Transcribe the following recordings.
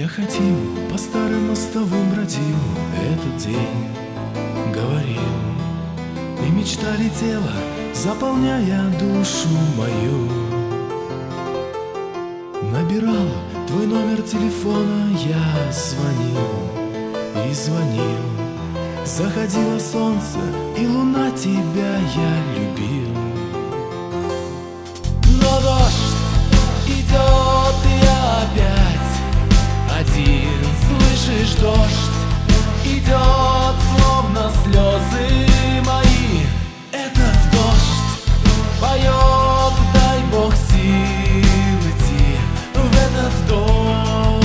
ходил, по старым мостовым бродил, этот день говорил, и мечта летела, заполняя душу мою. Набирал твой номер телефона, я звонил и звонил. Заходило солнце, и луна, тебя я любил. Но дождь идет, и опять один, слышишь, дождь идет, словно слезы мои. Этот дождь поет, дай Бог сил идти в этот дождь,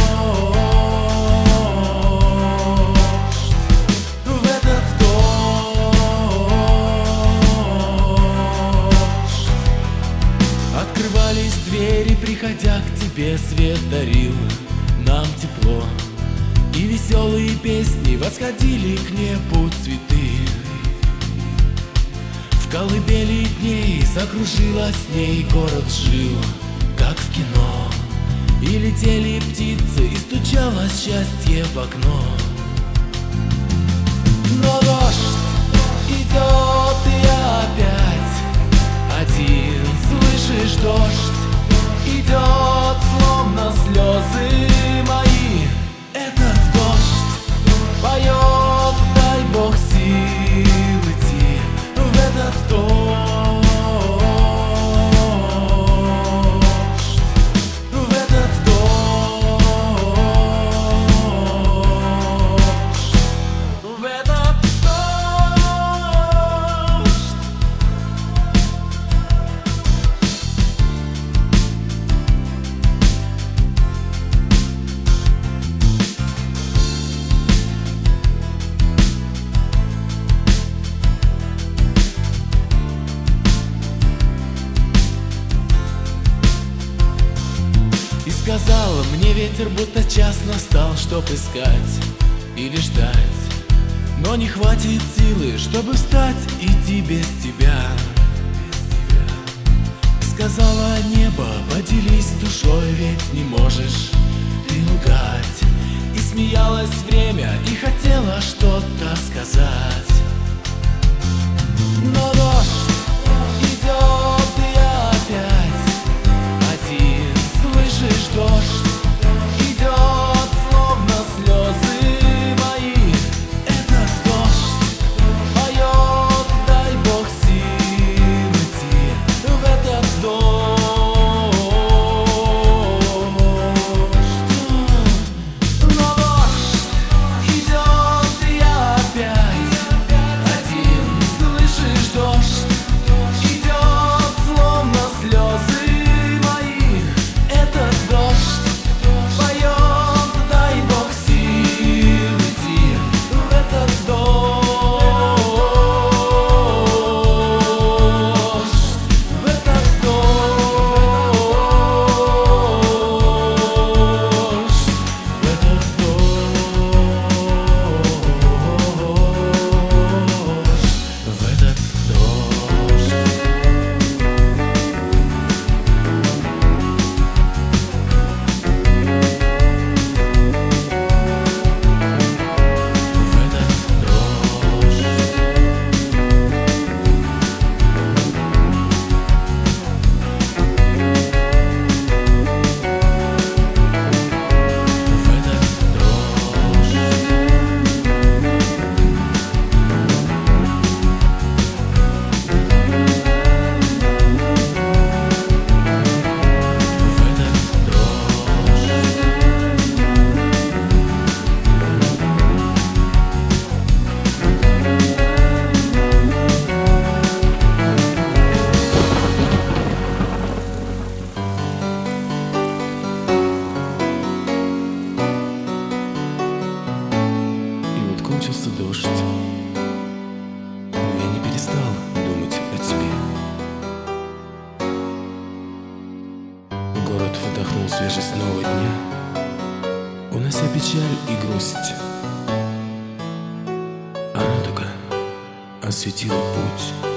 в этот дождь. Открывались двери, приходя к тебе, свет дарил нам тепло, и веселые песни восходили к небу цветы. В колыбели дней закружилась с ней, город жил, как в кино, и летели птицы, и стучалось счастье в окно. Но дождь идет, и опять один, слышишь, дождь идет, словно слезы мои. Этот дождь поет, дай Бог сил идти в этот дождь, в этот дождь, в этот дождь. И сказала мне ветер, будто час настал, чтоб искать или ждать, но не хватит силы, чтобы встать, идти без тебя. Сказала небо, поделись душой, ведь не можешь ты лгать. И смеялось время, и хотела что-то сказать. Но дождь идет, и опять один, слышишь, дождь идет, словно слезы мои. Этот дождь поет, дай Бог сил идти в этот дождь, но дождь идет, и опять один, слышишь, дождь идет, словно слезы мои. Этот дождь поет, дай Бог сил идти в этот дождь, в этот дождь, в этот дождь, в этот дождь. И вот кончился дождь, но я не перестал думать о тебе. Город вдохнул свежесть нового дня, унося печаль и грусть, а радуга осветила путь.